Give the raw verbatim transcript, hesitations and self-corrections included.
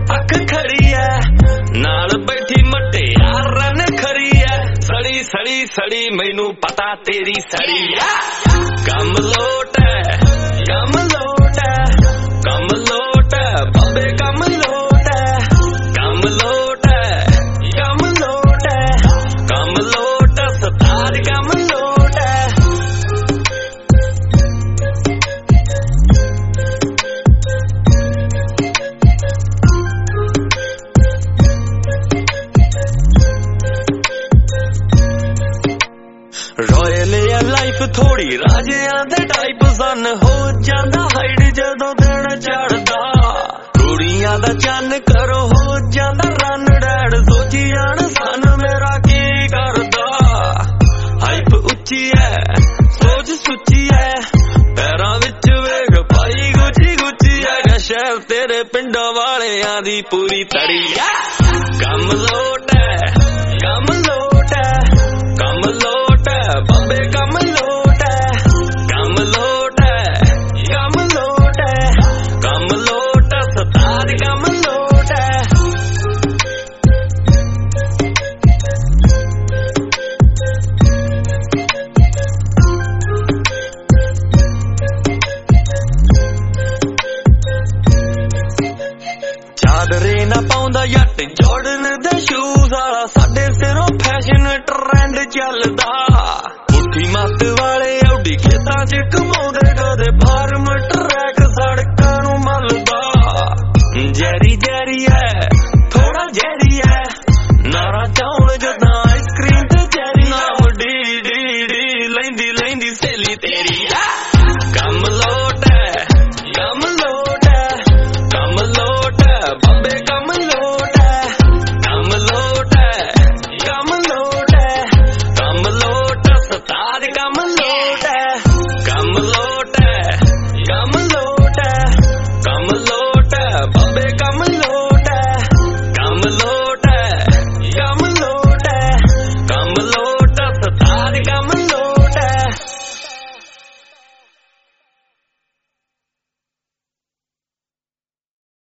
अख खड़ी है नाल बैठी मटियार रन खरी है सड़ी सड़ी सड़ी मैनू पता तेरी सड़ी है कम लोट है कम लोट है कम लोट है बाबे कम लोट है कम लोट है कम लोट है कम लोट सतार कम लोट है रॉयल या लाइफ थोड़ी राजियां दे टाइप सन हो जांदा हाइड जदों दिन चढ़दा कुड़ियां दा चन करो हो जांदा रन डैड सोची जान सन मेरा की करदा हाइप उच्ची है सोच सुच्ची है पैरां विच वेग पाई गुची गुची है शहर तेरे पिंडों वालियां दी पूरी तड़ी है कम लोट है कम लोट है कम लोट है बाबे कम लोट है कम लोट है कम लोट है कम लोट सतार कम लोट है चादरे ना पाउंदा जट जॉर्डन दे शूज वाला साडे सिरों फैशन ट्रेंड चलदा पुट्ठी मत वाले औडी खेतां च घुमाउंदे